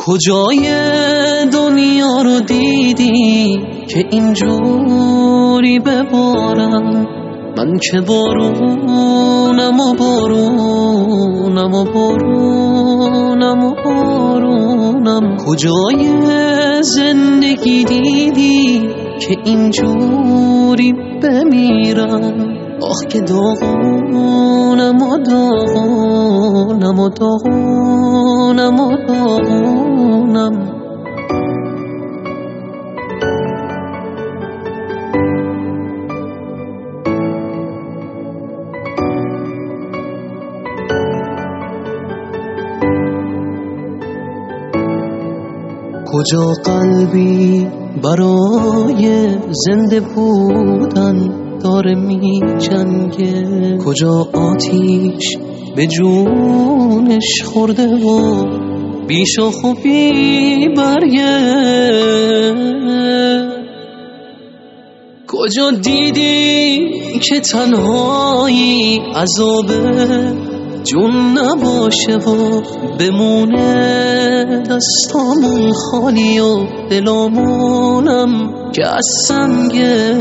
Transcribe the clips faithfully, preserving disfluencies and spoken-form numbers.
کجای دنیا رو دیدی که اینجوری ببارم؟ من که بارونم و بارونم و بارونم و بارونم. کجای زندگی دیدی که اینجوری بمیرم؟ آخ که داغونم و داغونم و داغونم و داغونم. کجا قلبی برای زنده بودن داره می جنگه؟ کجا آتیش به جونش خورده و بیشاخ و بی برگه؟ کجا دیدی که تنهایی عذابه جون نباشه و بمونه دستامون خالی و دلامونم که از سنگه؟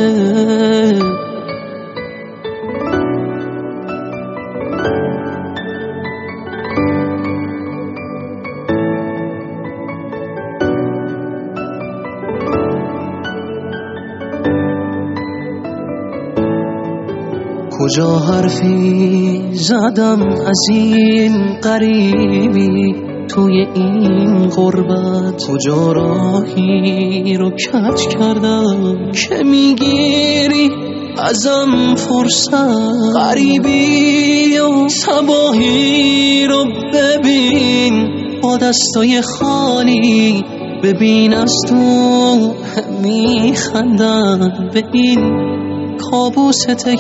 کجا حرفی زدم از این غریبی توی این غربت؟ کجا راهی رو کج کردم که میگیری ازم فرصت؟ غریبی و تباهی رو ببین با دستای خالی، ببین از تو میخندن به این کابوس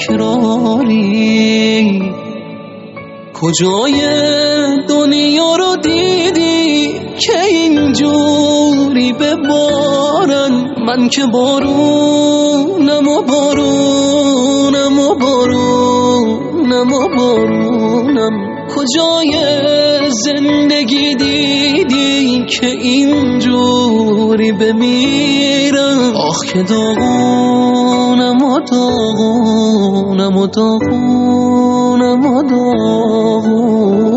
تکراری. کجای دنیا رو دیدی که اینجوری ببارن؟ من که بارونم و بارونم و بارونم و بارونم. کجای زندگی دیدی که اینجوری بمیرم؟ آخ که داغونم و داغونم و داغونم و داغونم.